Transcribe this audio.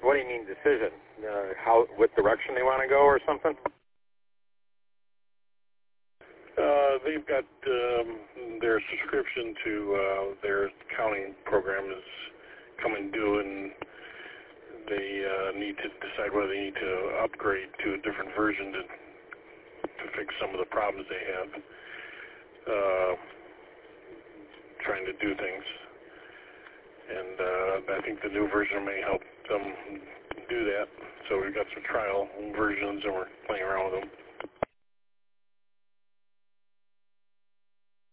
what do you mean decision? What direction they want to go or something? They've got their subscription to their accounting program is coming due, and they need to decide whether they need to upgrade to a different version to fix some of the problems they have trying to do things. And I think the new version may help them do that. So we've got some trial versions, and we're playing around with them.